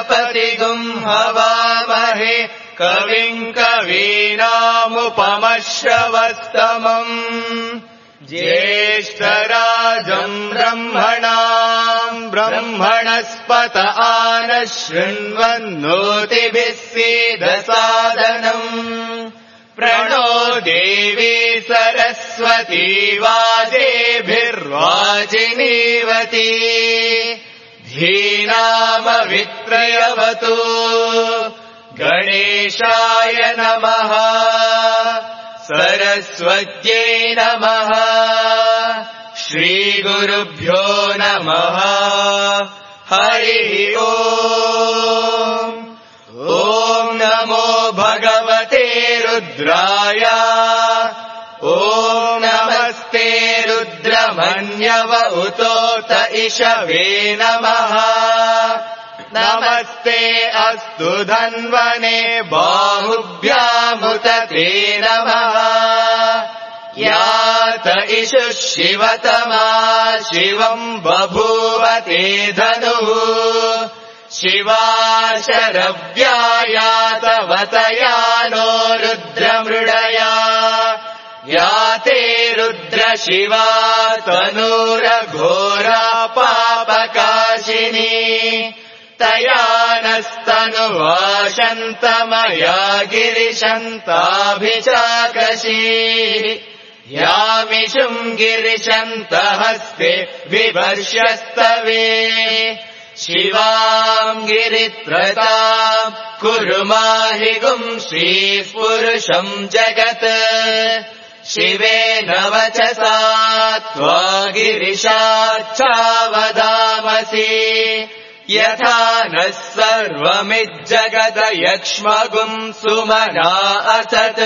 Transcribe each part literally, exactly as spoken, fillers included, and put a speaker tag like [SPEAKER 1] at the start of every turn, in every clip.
[SPEAKER 1] गणपतिगुं हवामहे कविं कवीनामुपमश्रवस्तमम् ज्येष्ठराजम् ब्रह्मणाम् ब्रह्मणस्पत आनः शृण्वन्नोतिभिः सीदसादनम् प्रणो देवी सरस्वती वाजेभिर्वाजिनीवती धीनामवित्रयवतु गणेशाय नमः सरस्वत्यै नमः श्रीगुरुभ्यो नमः हरिः ओम् ॐ नमो भगवते रुद्राय ॐ नमस्ते रुद्रमन्यव उतोत इषवे नमः नमस्ते अस्तु धन्वने बाहुभ्यामुत ते नमः यात इषुः शिवतमा शिवम् बभूव ते धनुः शिवा शरव्यायातवतया नो रुद्रमृडया याते रुद्र शिवा तनूरघोरा पापकाशिनी तया नस्तनुवाशन्तमया गिरिशन्ताभिचाकशी यामिषुम् गिरिशन्तहस्ते विवर्ष्यस्तवे शिवाम् गिरित्रताम् कुरु माहिगुम् श्रीपुरुषम् जगत् शिवेन वचसा त्वा गिरिशाच्छावदामसि यथा नः सर्वमिज्जगदयक्ष्मगुम् सुमना असत्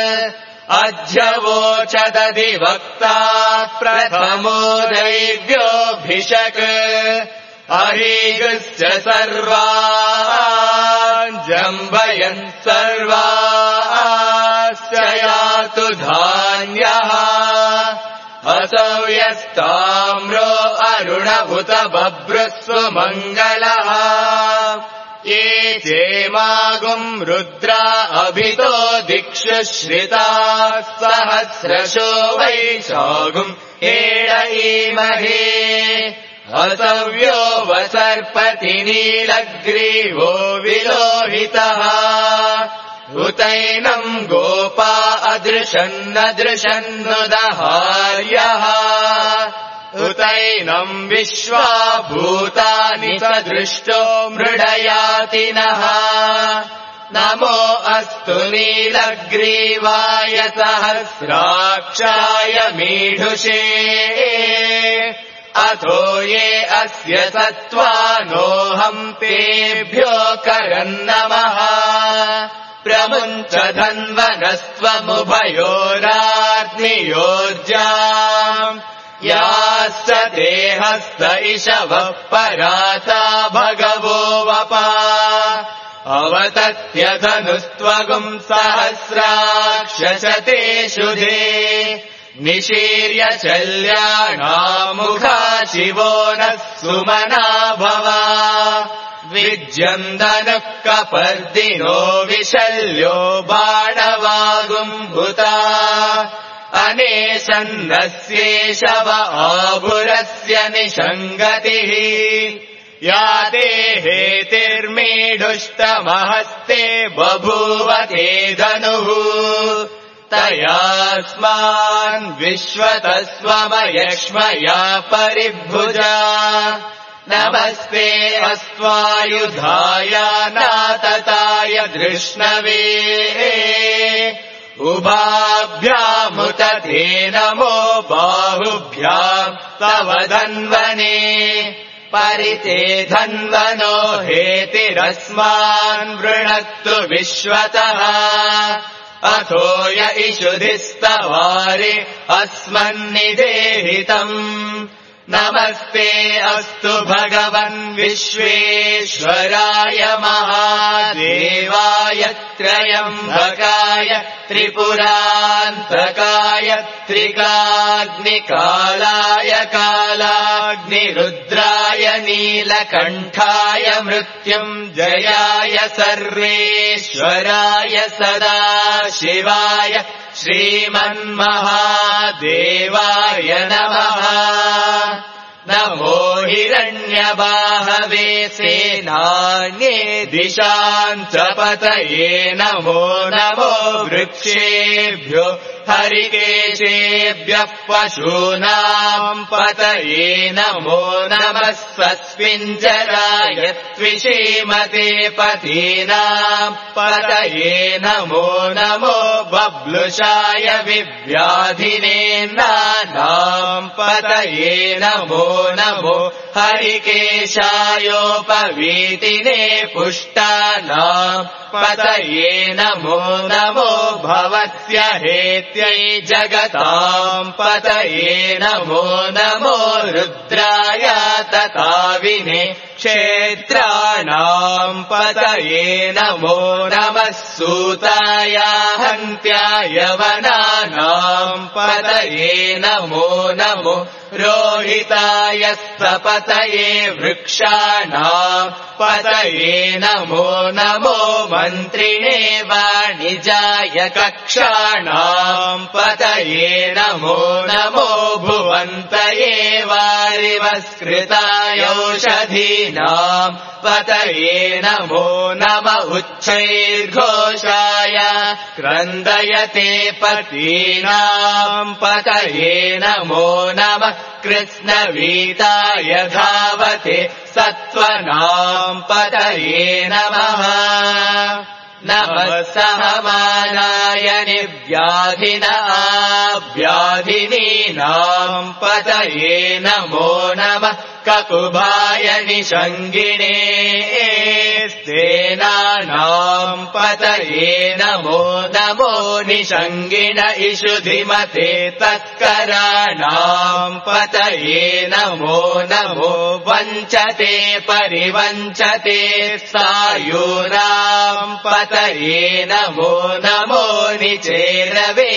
[SPEAKER 1] अध्यवोचदधिवक्ता प्रथमो दैव्योऽभिषक् अरीगस्य सर्वान् जम्बयन् सर्वाश्च यातु धान्यः असौ यस्ताम्रो अरुणभुत बभ्रुस्व मङ्गलः ये चेमागुम् रुद्रा अभितो दिक्षु श्रिताः सहस्रशो वैशागुम् एळयीमहे असव्यो वसर्पति नीलग्रीवो विलोहितः उतैनम् गोपा अदृशन्नदृशन्नुदहार्यः उतैनम् विश्वा भूतानि सदृष्टो मृडयातिनः नमो अस्तु नीलग्रीवाय सहस्राक्षाय मीढुषे अथो ये अस्य सत्त्वानोऽहम् तेभ्यो करन्नमः प्रमुञ्च धन्वनस्त्वमुभयोराग्नियोर्जाम् याश्च देहस्त इषवः पराता भगवो वपा अवतत्यधनुस्त्वगुम् सहस्राक्षशते शुधे निशीर्य शल्याणामुखा शिवो नः सुमना भवा विज्यन्दनः कपर्दिनो विशल्यो बाणवागुम्भुता अनेशन्नस्येषव आभुरस्य निषङ्गतिः या देहेतिर्मीढुष्टमहस्ते बभूव ते धनुः तयास्मान् विश्वतस्वमयक्ष्मया परिभुजा नमस्ते अस्त्वायुधाय नातताय धृष्णवे उभाभ्यामुत ते नमो बाहुभ्याम् तव धन्वने परिते धन्वनो हेतिरस्मान् वृणक्तु विश्वतः अथो य इषुधिस्तवारि अस्मन्निदेहितम् नमस्ते अस्तु भगवन् विश्वेश्वराय महादेवाय त्रयम्बकाय त्रिपुरान्तकाय त्रिकाग्निकालाय कालाग्निरुद्राय नील नीलकण्ठाय मृत्युञ्जयाय सर्वेश्वराय सदा शिवाय श्रीमन्महादेवाय नमः। नमो हिरण्यबाहवे सेनान्ये दिशाञ्चपतये नमो नमो वृक्षेभ्यो हरिकेशेभ्यः पशूनाम् पतये नमो नमः स्वस्मिञ्जराय त्विषीमते पतीनाम् पतये नमो नमो बब्लुषाय विव्याधिनेन्नानाम् पतये नमो नमो हरिकेशायोपवीतिने पुष्टानाम् पतये नमो नमो भवत्य हेत्यै जगताम् पतये नमो नमो रुद्राय तताविने क्षेत्राणाम् पतये नमो नमः सूताय हन्त्याय वनानाम् पतये नमो नमो रोहिताय स्थपतये वृक्षाणाम् पतये नमो नमो मन्त्रिणे वाणिजाय कक्षाणाम् पतये नमो नमो भुवन्तये वारिवस्कृताय औषधीनाम् पतये नमो नम उच्चैर्घोषाय क्रन्दयते पतीनाम् पतये नमो नमः कृष्णवीताय धावते सत्त्वनाम् पतये नमः। नमः सहमानाय निव्याधिनाभ्याधिनीनाम् पतये नमो नमः ककुभाय निषङ्गिणे स्तेनानाम् पतये नमो नमो निषङ्गिण इषुधिमते तत्कराणाम् पतये नमो नमो वञ्चते परिवञ्चते सायूनाम् पतये नमो नमो निचेरवे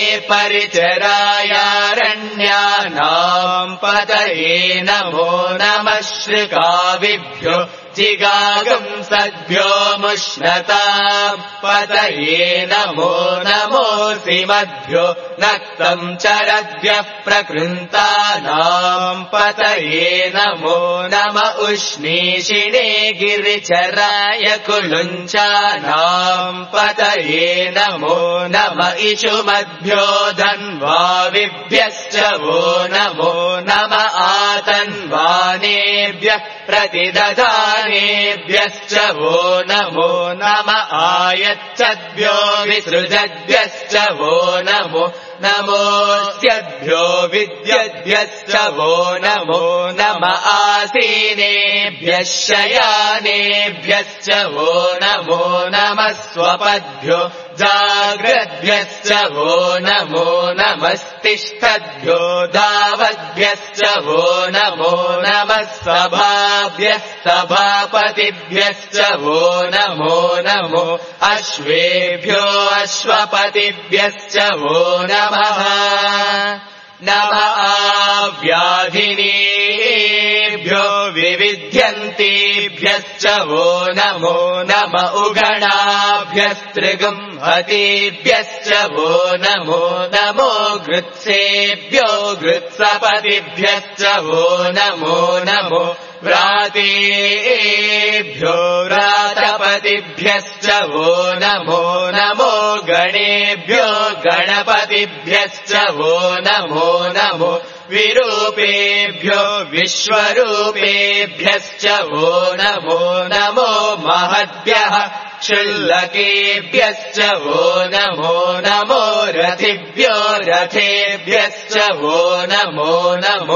[SPEAKER 1] परिचरायारण्यानाम् पतये नमो नमः श्रुकाविभ्यो जिगागम् सद्भ्यो मुष्णताम् पतये नमो नमोऽसिमद्भ्यो नक्तम् चरद्भ्यः प्रकृन्तानाम् पतये नमो नम उष्णीषिणे गिरिचराय कुलुञ्चानाम् पतये नमो नम इषुमद्भ्यो धन्वाविभ्यश्च वो नमो नम आतन्वानेभ्यः प्रतिदधानेभ्यश्च वो नमो नम आयच्छद्भ्यो विसृजद्भ्यश्च वो नमो नमोऽस्यद्भ्यो विद्यद्भ्यश्च वो नमो नम आसीनेभ्यः शयानेभ्यश्च वो नमो नमः स्वपद्भ्यो जाग्रद्भ्यश्च वो नमो नमस्तिष्ठद्भ्यो धावद्भ्यश्च वो नमो नमः सभाभ्यः सभापतिभ्यश्च वो नमो नमो अश्वेभ्यो अश्वपतिभ्यश्च वो नमः। नम आव्याधिनीभ्यो विविध्यन्तीभ्यश्च वो नमो नम उगणाभ्यस्त्रिगुंहतीभ्यश्च वो नमो नमो गृत्सेभ्यो गृत्सपतिभ्यश्च वो नमो नमो व्रातेभ्यो व्रातपतिभ्यश्च वो नमो नमो गणेभ्यो गणपतिभ्यश्च वो नमो नमो विरूपेभ्यो विश्वरूपेभ्यश्च वो नमो नमो महद्भ्यः क्षुल्लकेभ्यश्च वो नमो नमो रथिभ्यो रथेभ्यश्च वो नमो नमो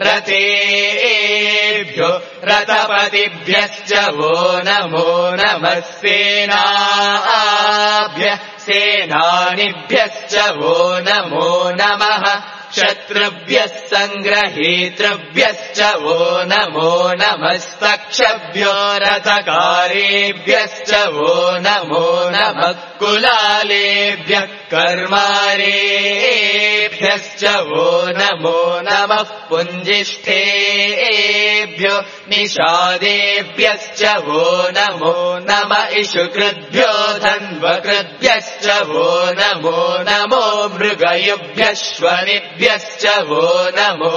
[SPEAKER 1] रथेभ्यो रथपतिभ्यश्च वो नमो नमः सेनाभ्यः सेनानिभ्यश्च वो नमो नमः शत्रुभ्यः सङ्ग्रहीतृभ्यश्च वो नमो नमस्तक्षभ्यो रथकारेभ्यश्च वो नमो नमः कुलालेभ्यः कर्मारेभ्यः पुञ्जिष्ठेभ्यश्च वो नमो नमः पुञ्जिष्ठेभ्यो निषादेभ्यश्च वो नमो नम इषुकृद्भ्यो धन्वकृद्भ्यश्च वो नमो नमो मृगयुभ्यश्वनिभ्यश्च वो नमो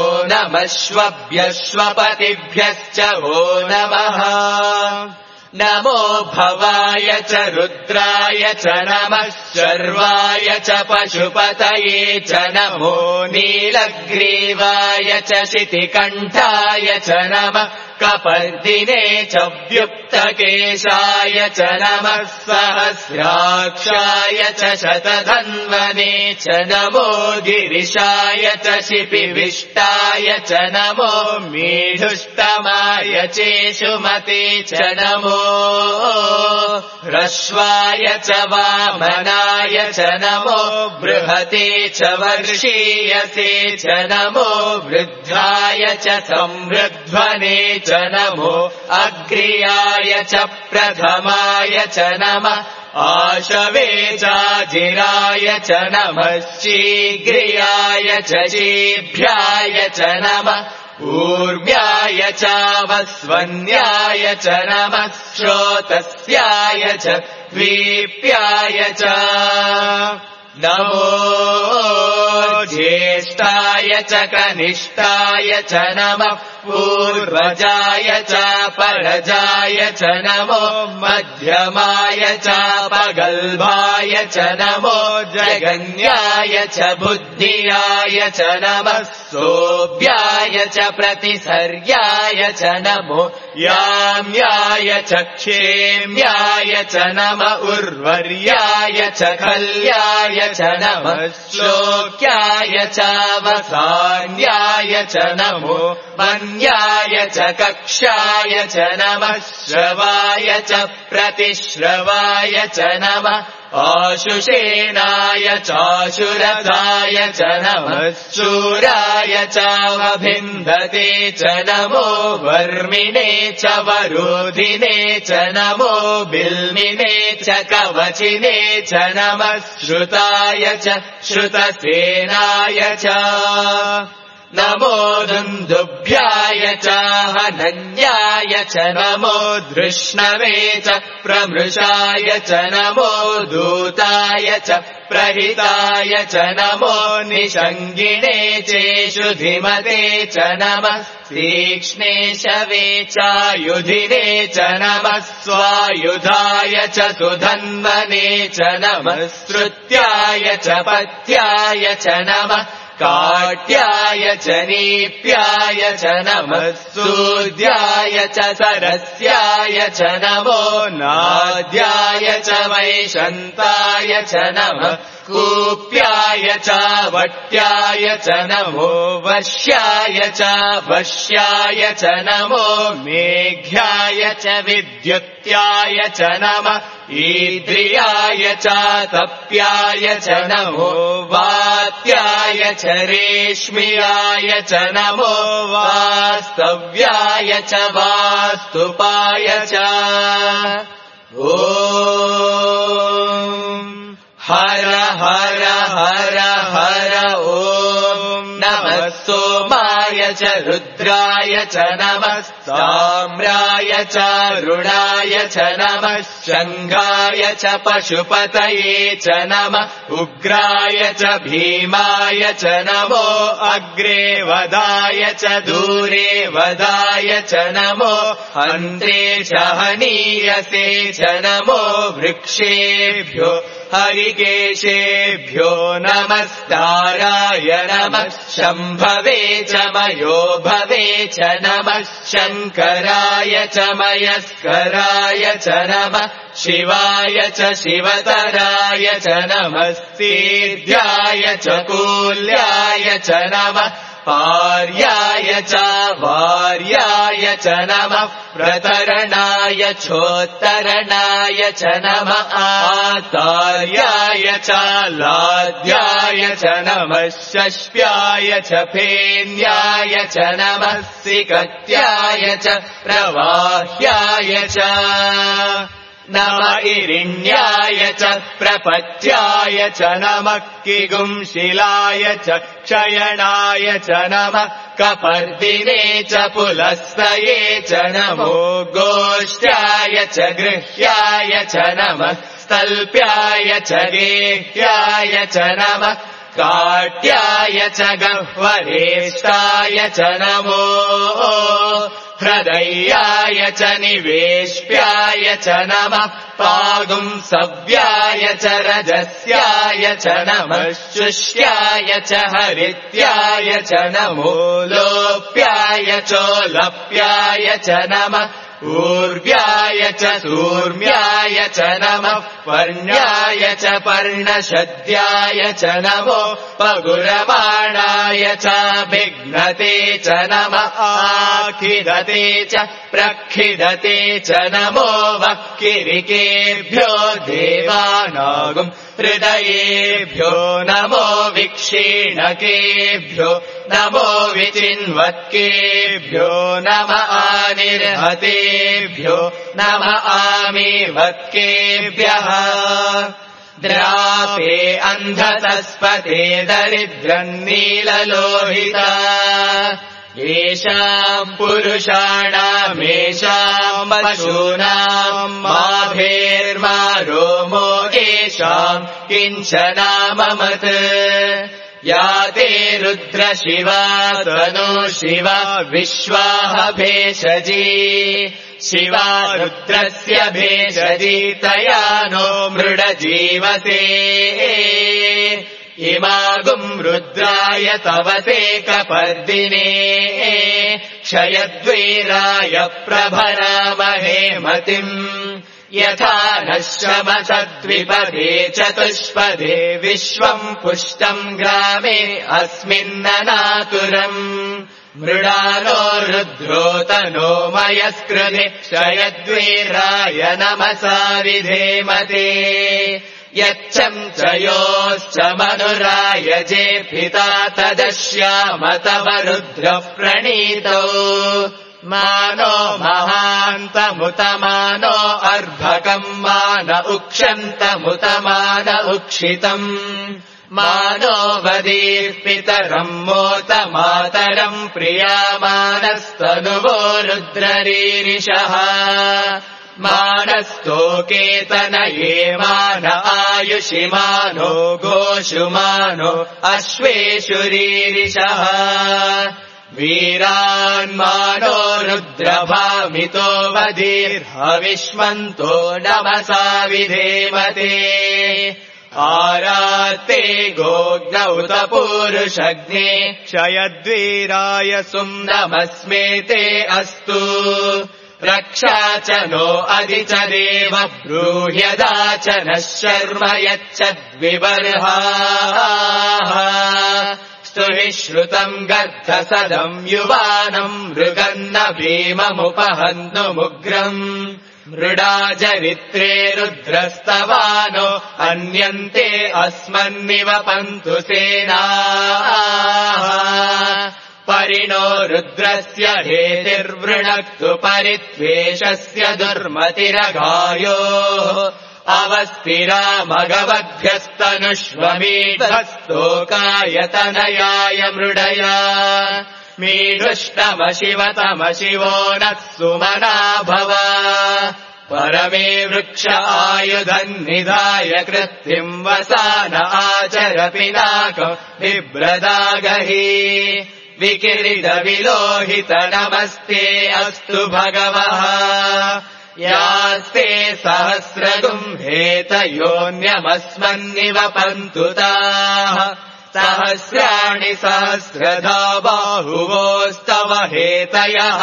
[SPEAKER 1] नमश्वभ्यश्वपतिभ्यश्च वो नमः नमो भवाय च रुद्राय च नमः शर्वाय च पशुपतये च नमो नीलग्रीवाय च शितिकण्ठाय च नमः कपर्दिने च व्युक्तकेशाय च नमः सहस्राक्षाय च शतधन्वने च नमो गिरिशाय च शिपिविष्टाय च नमो मीढुष्टमाय चेषुमते च नमो ह्रस्वाय च वामनाय च नमो बृहते च वर्षीयसे च नमो वृद्धाय च संवृध्वने च नमो अग्र्याय च प्रथमाय च नमः आशवे चाजिराय च नमः शीघ्रियाय च शीभ्याय च नमः ऊर्व्याय चावस्वन्याय च नमः श्रोतस्याय च द्वीप्याय च नमो ज्येष्ठाय च कनिष्ठाय च नमः पूर्वजाय च परजाय च नमो मध्यमाय च पगल्भाय च नमो जगन्याय च बुद्धियाय च नमः सोऽभ्याय च प्रतिसर्याय च नमो याम्याय च क्षेम्याय च नम उर्वर्याय च खल्याय च नमः श्लोक्याय च वसान्याय च नमो वन्याय च कक्षाय च नमः श्रवाय च प्रतिश्रवाय च नमः आशुषेणाय चाशुरसाय च नमः शूराय चावभिन्दते च नमो वर्मिणे च वरोधिने च नमो बिल्मिने च कवचिने च नमः श्रुताय च श्रुतसेनाय च नमो दुन्दुभ्याय च हनन्याय च नमो धृष्णवे च प्रमृषाय च नमो दूताय च प्रहिताय च नमो निषङ्गिणे चेषुधिमते च नमः तीक्ष्णे शवे चायुधिने च नमः स्वायुधाय च सुधन्वने च नमः श्रुत्याय च पथ्याय च नमः काट्याय च नीप्याय च नमः सूद्याय च सरस्याय च नमो नाद्याय च वैशन्ताय च नमः कूप्याय च वट्याय च नमो वश्याय च वश्याय च नमो मेघ्याय च विद्युत्याय च नमः ईद्रियाय च तप्याय च नमो वात्याय च रेश्म्याय च नमो वास्तव्याय च वास्तुपाय च ॐ हर हर हर हर ॐ नमः सोमाय च रुद्राय च नमः ताम्राय च रुणाय च नमः शङ्घाय च पशुपतये च नमः उग्राय च भीमाय च नमो अग्रे वदाय च दूरे वदाय च नमो हन्त्रे च हनीयसे च नमो वृक्षेभ्यो हरिकेशेभ्यो नमस्ताराय नमः शम्भवे च मयो भवे च नमः शङ्कराय च मयस्कराय च नमः शिवाय च शिवतराय च नमः सीध्याय च कूल्याय च नमः पार्याय च वार्याय च नमः प्रतरणाय छोत्तरणाय च नमः आतार्याय च लाद्याय च नमः शष्प्याय च फेन्याय च नमः सिकत्याय च प्रवाह्याय च नम इरिण्याय च प्रपच्याय च नमः किगुंशिलाय च क्षयणाय च नमः कपर्दिने च पुलस्तये च नमो गोष्ट्याय च गृह्याय च नमः स्तल्प्याय च गेह्याय च नमः काट्याय च गह्वरेष्टाय च नमो हृदयाय च निवेश्याय च नमः पागुंसव्याय च रजस्याय च नमः शुष्याय च हरित्याय च नमो लोप्याय चोलप्याय च नमः ऊर्व्याय च सूर्म्याय च नमः पर्ण्याय च पर्णशद्याय च नमो पगुरबाणाय च विघ्नते च नमः आखिदते च प्रखिदते च नमो वक्किरिकेभ्यो देवानागुं हृदयेभ्यो नमो विक्षीणकेभ्यो नमो विचिन्वत्केभ्यो नम आनिर्हतेभ्यो नम आमीवत्केभ्यः द्रापे अन्धतस्पते दरिद्रन्नीललोहिता येषाम् पुरुषाणामेषाम् पशूनाम् माभेर्मा रोमो येषाम् किञ्चनाममत् या ते रुद्र शिवा तनु शिवा विश्वाह भेषजी शिवा रुद्रस्य भेषजी तया नो मृडजीवसे इमागुम् रुद्राय तव ते कपर्दिने क्षयद्वीराय प्रभरामहे मतिम् यथा नः शमसद्विपदे चतुष्पदे विश्वम् पुष्टम् ग्रामे अस्मिन्ननातुरम् मृडालो रुद्रो तनो मयस्कृते क्षयद्वीराय नमसा विधेमते यच्छम् च योश्च मनुराय जेऽपिता तदश्याम तव रुद्रः प्रणीतौ मानो महान्तमुतमानो अर्भकम् मान उक्षन्तमुतमान उक्षितम् मानो वदीः पितरम् मोत मातरम् प्रियामानस्तनुवो रुद्ररीरिषः मानस्तोकेतनये मान आयुषि मानो गोषु मानो अश्वेषु रीरिषः वीरान्मानो रुद्रभामितो वधीर्हविष्मन्तो नमसा विधेमते आरात्ते गोग्नौ तपूरुषग्ने क्षयद्वीराय सुम् नमस्मेते अस्तु रक्षा च नो अधि च देव ब्रूह्यदा च नः शर्म यच्छद्विबर्हाः स्तुहि श्रुतम् गर्धसदम् युवानम् मृगन्न भीममुपहन्तुमुग्रम् मृडाजरित्रे रुद्रस्तवानो अन्यन्ते अस्मन्निवपन्तु सेनाः परिणो रुद्रस्य हेतिर्वृणक्तु परित्वेषस्य दुर्मतिरघायो अवस्थिरा मघवद्भ्यस्तनुष्वमीढस्तोकायतनयाय मृडया मीढुष्टमशिवतमशिवो नः सुमना भव परमे वृक्ष आयुधम् निधाय कृत्तिम् वसान आचर पिनाकम् बिभ्रदागहि विकिरीट विलोहित नमस्ते अस्तु भगवः यास्ते सहस्रगुम् हेतयोऽन्यमस्मन्निवपन्तु ताः सहस्राणि सहस्रधा बाहुवोस्तव हेतयः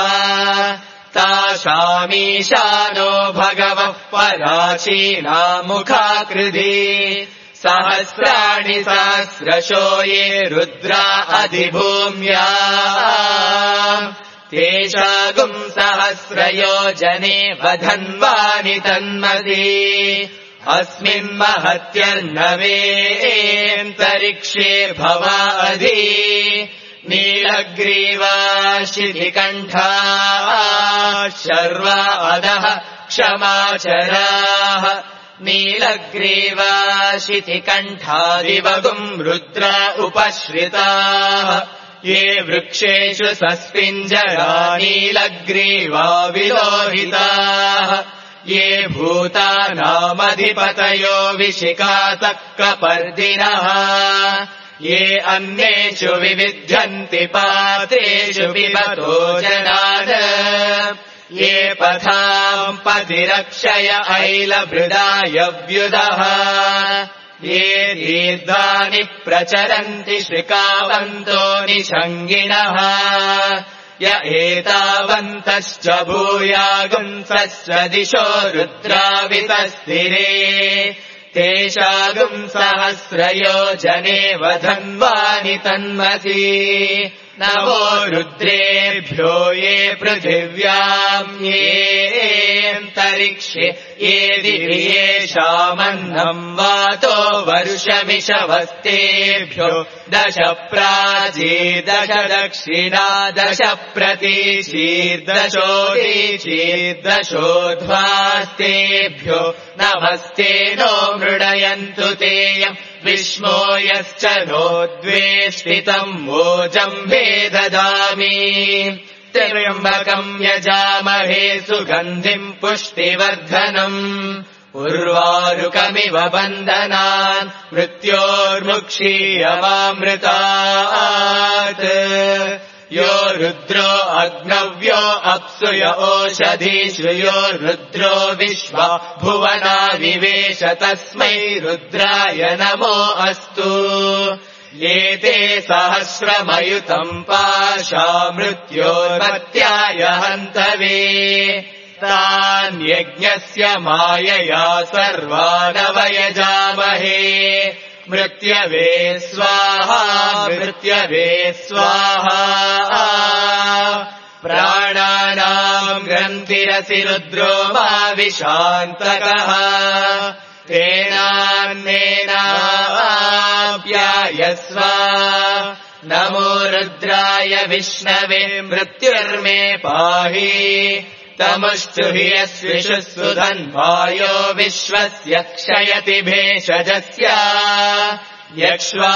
[SPEAKER 1] तासामीशानो भगवः पराचीनामुखाकृधि सहस्राणि सहस्रशो ये रुद्रा अधिभूम्या तेषागुम् सहस्रयोजने वधन्वानि तन्मति अस्मिन्महत्यर्णवेऽन्तरिक्षे भवाधि नीलग्रीवा शितिकण्ठा शर्वा अधः क्षमाचराः नीलग्रीवा शितिकण्ठादिवगुम् रुद्रा उपश्रिताः ये वृक्षेषु सस्पिञ्जरा नीलग्रीवा विलोहिताः ये भूतानामधिपतयो विशिखासक्रपर्दिनः ये अन्येषु विविध्यन्ति पात्रेषु पिबतो जनान् ये पथाम् पतिरक्षय ऐलभृदाय व्युदः ये दीर्घानि प्रचरन्ति श्रिकावन्तो निषङ्गिणः य एतावन्तश्च भूयागुंसश्च दिशो रुद्रावितस्थिरे तेषागुम् सहस्रयोजने वधन्वानि तन्मसि नमो रुद्रेभ्यो ये पृथिव्याम् येऽन्तरिक्षे ये दिवि येषामन्नम् वातो वर्षमिषवस्तेभ्यो दश प्राचीर्दश दक्षिणा दश प्रतीचीर्दशोदीचीर्दशोध्वास्तेभ्यो नमस्ते नो मृडयन्तु तेयम् विष्मो यश्च नो द्वेष्टितम् वोजम्भे ददामि त्र्यम्बकम् यजामहे सुगन्धिम् पुष्टिवर्धनम् उर्वारुकमिव बन्धनान् मृत्योर्मुक्षीयमामृतात् यो रुद्रो अग्नव्यो अप्सुय ओषधीषु यो रुद्रो विश्वा भुवना विवेश तस्मै रुद्राय नमो अस्तु एते सहस्रमयुतम् पाशा मृत्योर्मत्याय हन्तवे तान्यज्ञस्य मायया सर्वानवयजामहे मृत्यवे स्वाहा मृत्यवे स्वाहा प्राणानाम् ग्रन्थिरसि रुद्रो मा विशान्तकः तेनान्नेनाप्यायस्व नमो रुद्राय विष्णवे मृत्युर्मे पाहि तमुष्टु हि यस्विषु सुधन्वायो विश्वस्य क्षयति भेषजस्य यक्ष्वा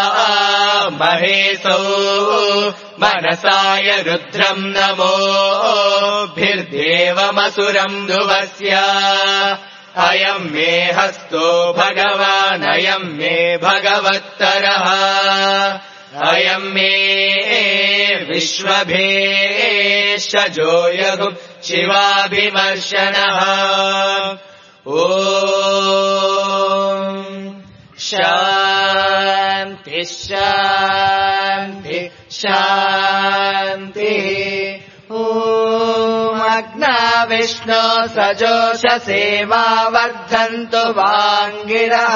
[SPEAKER 1] महेशौ मनसाय रुद्रम् नमोभिर्देवमसुरम् ध्रुवस्य अयम् मे हस्तो भगवान् अयम् मे भगवत्तरः अयम् मे विश्वभेषजो यगुम् शिवाभिमर्शनः ॐ शान्ति शान्ति शान्तिः ॐ अग्ना विष्णो सजोषसे मा वर्धन्तु वाङ्गिरः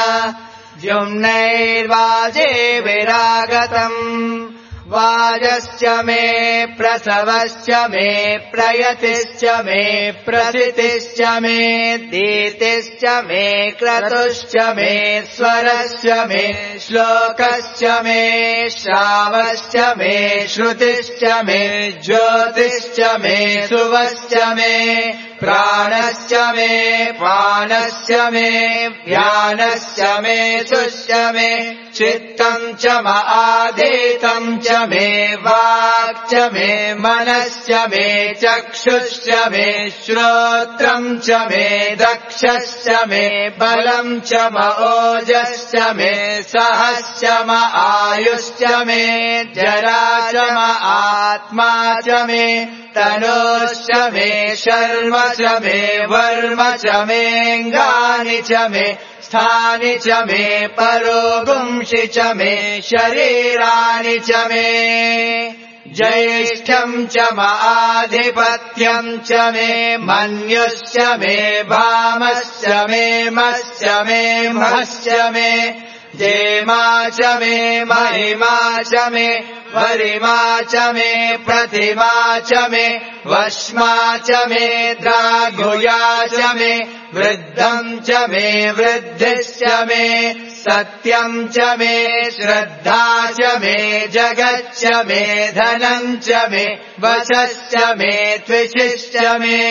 [SPEAKER 1] द्युम्नैर्वाजेभिरागतम् वाजश्च मे प्रसवश्च मे प्रयतिश्च मे प्रसितिश्च मे दीतिश्च मे क्रतुश्च मे स्वरश्च मे श्लोकश्च मे श्रावश्च मे श्रुतिश्च मे ज्योतिश्च मे सुवश्च मे प्राणश्च मे पानश्च मे व्यानश्च मे सुश्च मे चित्तम् च आधीतम् च मे वाक् च मे मनश्च मे चक्षुश्च मे श्रोत्रम् च मे दक्षश्च मे बलम् च म ओजश्च मे सहश्च म आयुश्च मे जरा च म आत्मा च मे तनोश्च मे शर्म च मे वर्म च मेऽङ्गानि च मे स्थानि च मे परोगुंषि च मे शरीराणि च मे ज्येष्ठम् च म आधिपत्यम् च मे मन्युश्च मे भामश्च मे मश्च मे महश्च मे जेमा च मे महिमा च मे वरिमा च मे प्रतिमा च मे वश्मा च मे द्राघुया च मे वृद्धम् च मे वृद्धिश्च मे सत्यम् च मे श्रद्धा च मे जगच्च मे धनम् च मे वचश्च मे त्विषिश्च मे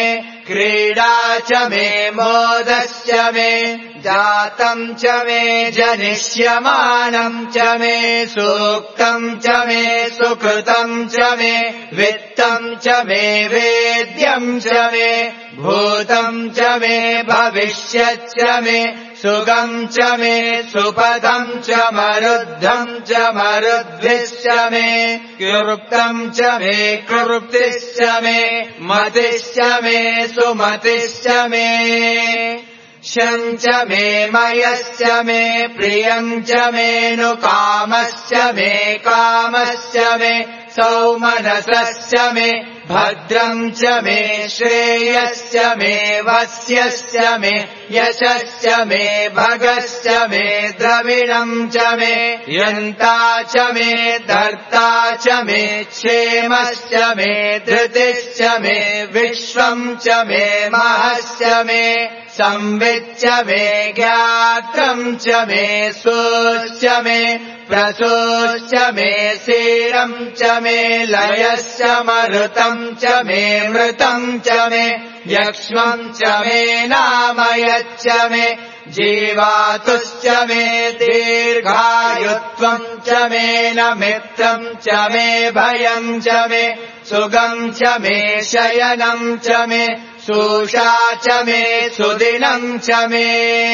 [SPEAKER 1] क्रीडा च मे मोदश्च मे जातम् च मे जनिष्यमानम् च मे सूक्तम् च मे सुकृतम् च मे वित्तम् च मे वेद्यम् च मे भूतम् च मे भविष्यच्च मे सुगम् च मे सुपदम् च मरुद्धम् च मरुद्भिश्च मे कृप्तम् च मे कृप्तिश्च मे मतिश्च मे सुमतिश्च मे शम् च मे मयश्च मे प्रियम् च मे नु कामश्च मे कामश्च मे सौमनसश्च मे भद्रम् च मे श्रेयश्च मे वस्यश्च मे यशश्च मे भगश्च मे द्रविणम् च मे यन्ता च मे धर्ता च मे क्षेमश्च मे धृतिश्च मे विश्वम् च मे महश्च मे संविच्च मे ज्ञात्रम् च मे सोश्च मे प्रसोश्च मे सीरम् च मे लयश्च मरुतम् च मे मृतम् च मे यक्ष्मम् च मे नामयच्च मे जीवातुश्च मे दीर्घायुत्वम् च मे न मित्रम् च मे भयम् च मे सुगम् च मे शयनम् च मे सूषा च मे सुदिनम् च मे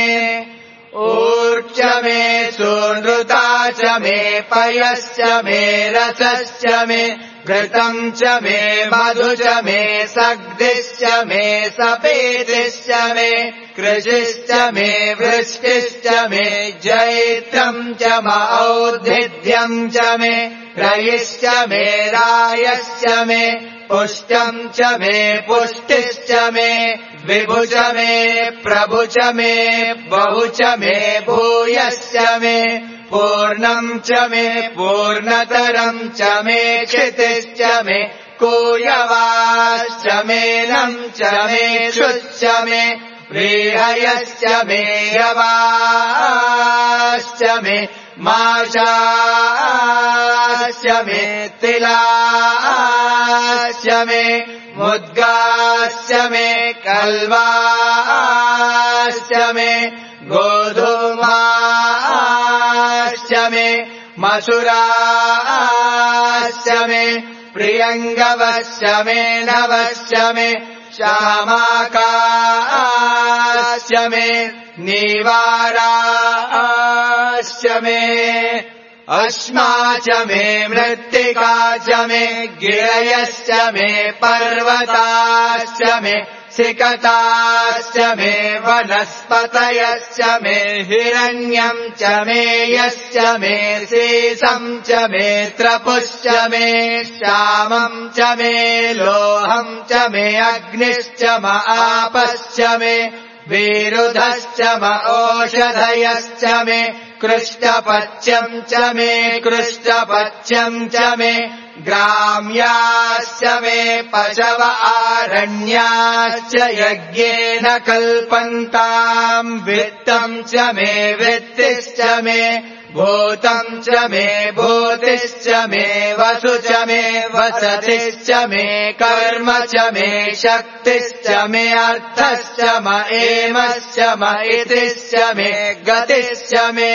[SPEAKER 1] ऊर्च मे सुनृता च मे पयश्च मे रसश्च मे घृतम् च मे मधु च मे सग्धिश्च मे सपेतिश्च मे कृषिश्च मे वृष्टिश्च मे जैत्रम् च मौद्भिद्यम् च मे रयिश्च मे रायश्च मे पुष्टम् च मे पुष्टिश्च मे विभु च मे प्रभु च मे बहु च मे भूयश्च मे पूर्णम् च मे पूर्णतरम् च मे क्षितिश्च मे कूयवाश्च मेनम् च मे शुच्च मे व्रीहयश्च मे यवाश्च मे माशाश्च मे तिलाश्च मे मुद्गाश्च मे कल्वाश्च मे गोधूमाश्च मे मसुराश्च मे प्रियङ्गवश्च मे नवश्च मे श्यामाकाश्च मे नीवाराश्च मे अश्मा च मे मृत्तिका च मे गिरयश्च मे पर्वताश्च मे सिकताश्च मे वनस्पतयश्च मे हिरण्यम् च मे यश्च मे शेषम् च मे त्रपुश्च मे श्यामम् च मे लोहम् च मे अग्निश्च म आपश्च मे विरुधश्च म ओषधयश्च मे कृष्णपच्यम् च मे कृष्णपच्यम् च मे ग्राम्याश्च मे पशव आरण्याश्च यज्ञेन कल्पन्ताम् वित्तम् च मे वृत्तिश्च मे भूतम् च मे भूतिश्च मे वसु च मे वसतिश्च मे कर्म च मे शक्तिश्च मे अर्थश्च म एमश्च म इतिश्च मे गतिश्च मे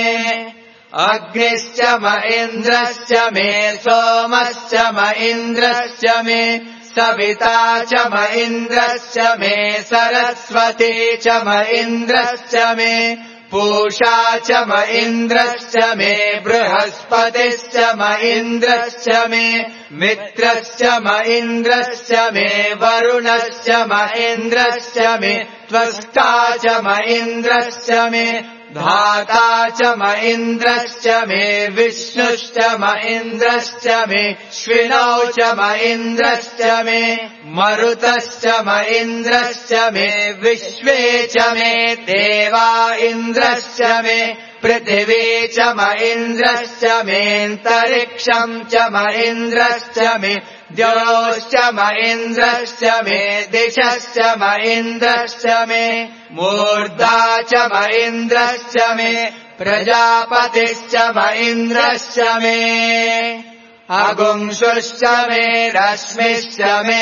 [SPEAKER 1] अग्निश्च म इन्द्रश्च मे सोमश्च म इन्द्रश्च मे सविता च म इन्द्रश्च मे सरस्वती च म इन्द्रश्च मे पूषा च म इन्द्रश्च मे बृहस्पतिश्च म इन्द्रश्च मे मित्रश्च म इन्द्रश्च मे वरुणश्च म इन्द्रश्च मे त्वष्टा च म इन्द्रश्च मे धाता च म इन्द्रश्च मे विष्णुश्च म इन्द्रश्च मे श्विनौ च म इन्द्रश्च मे मरुतश्च म इन्द्रश्च मे विश्वे च मे देवा इन्द्रश्च मे पृथिवी च म इन्द्रश्च मेऽन्तरिक्षम् च म इन्द्रश्च मे द्योश्च म इन्द्रश्च मे दिशश्च म इन्द्रश्च मे मूर्धा च म इन्द्रश्च मे प्रजापतिश्च म इन्द्रश्च मे अगुंशुश्च मे रश्मिश्च मे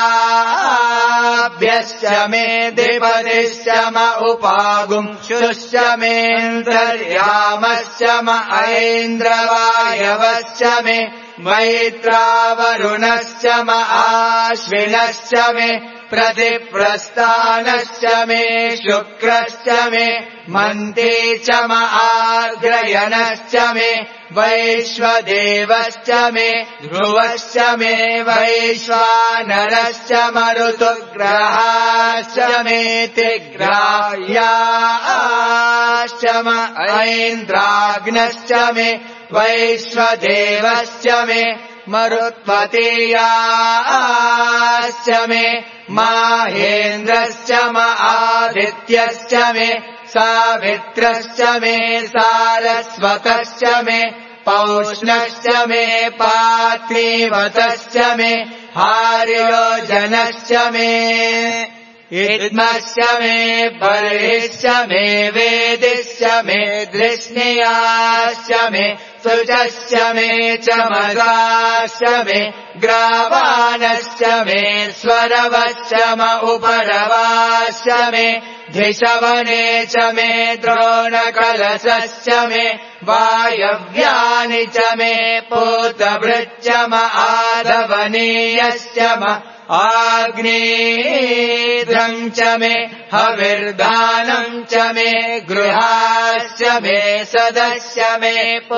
[SPEAKER 1] दाभ्यश्च मे द्विपदिश्च म उपागुंशुश्च मेऽन्तर्यामश्च म ऐन्द्रवायवश्च मे मैत्रावरुणश्च म आश्विनश्च मे प्रतिप्रस्थानश्च मे शुक्रश्च मे मन्ते च म आर्द्रयणश्च मे वैश्वदेवश्च मे ध्रुवश्च मे वैश्वानरश्च मरुतुग्रहाश्च मे तिग्राह्याश्च म ऐन्द्राग्नश्च मे वैश्वदेवश्च मे मरुत्वतीयाश्च मे माहेन्द्रश्च म आदित्यश्च मे सावित्रश्च मे सारस्वतश्च मे पौष्णश्च मे पात्नीवतश्च मे हार्योजनश्च मे इद्मश्च मे बर्हिश्च मे वेदिश्च मे दृष्णियाश्च मे सुचश्च मे चमसाश्च मे ग्रावाणश्च मे स्वरवश्च म उपरवाश्च मे धिषवने च मे द्रोणकलशश्च मे वायव्यानि च मे पूतभृच्च म आधवनीयश्च म आग्नेयध्रम् च मे हविर्दानम् च मे गृहाश्च मे सदश्च मे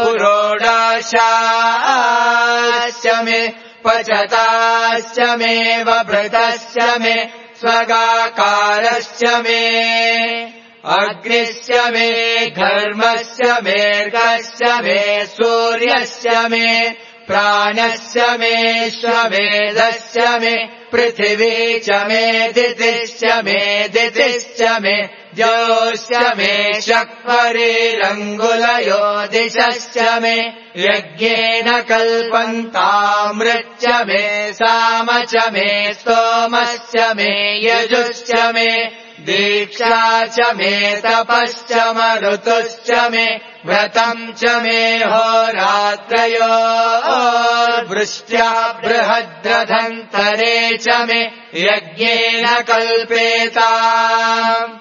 [SPEAKER 1] पुरोडाशाश्च मे पचताश्च मे वभृतश्च मे स्वगाकारश्च मे अग्निश्च मे घर्मश्च मेऽर्कश्च मे सूर्यश्च मे प्राणश्च मे श्वमेधश्च मे पृथिवी च मे दितिश्च मे दितिश्च मे ज्योश्च मे शक्वरीरङ्गुलयो दिशश्च मे यज्ञेन कल्पन्तामृच्च मे साम च मे स्तोमश्च मे यजुश्च मे दीक्षा च मे तपश्च मरुतुश्च मे व्रतम् च मे होरात्रयो वृष्ट्या बृहद्रथन्तरे च मे यज्ञेन कल्पेताम्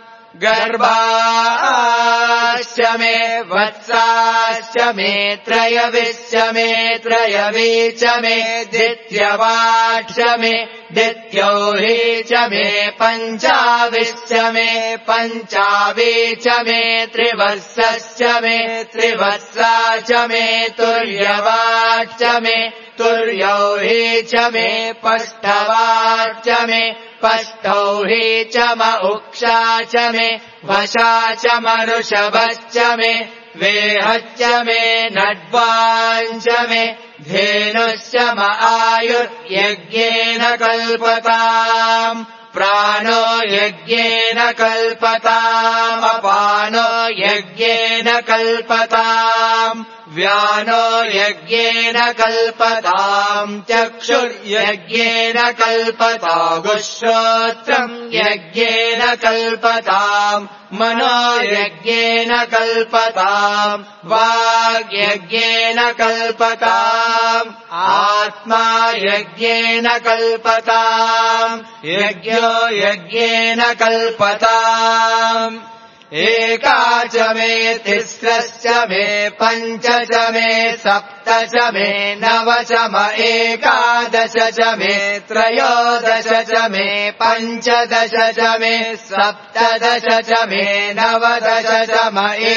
[SPEAKER 1] गर्भाश्च मे वत्साश्च मे त्रयविश्च मे त्रयवी च मे दित्यवाक्ष मे दित्यौही च मे पञ्चाविश्च मे पञ्चावी च मे त्रिवत्सश्च मे त्रिवत्सा च मे तुर्यवाक्ष मे तुर्यौही च मे पष्टवाक्ष मे पष्टौही च म उक्षा च मे वशा च मरुषभश्च मे वेहश्च मे नड्वाञ्च मे धेनुश्च म आयुर्यज्ञेन कल्पताम् प्राणो यज्ञेन कल्पताम् अपानो यज्ञेन कल्पताम् व्यानो यज्ञेन कल्पताम् चक्षुर्यज्ञेन कल्पताम् श्रोत्रम् यज्ञेन कल्पताम् मनो यज्ञेन कल्पताम् वाग्यज्ञेन कल्पताम् आत्मा यज्ञेन कल्पताम् यज्ञो यज्ञेन कल्पताम् एका च मे तिस्रश्च मे पञ्च च मे सप्त च मे नव च म एकादश च मे त्रयोदश च मे पञ्चदश च मे सप्तदश च मे नवदश च म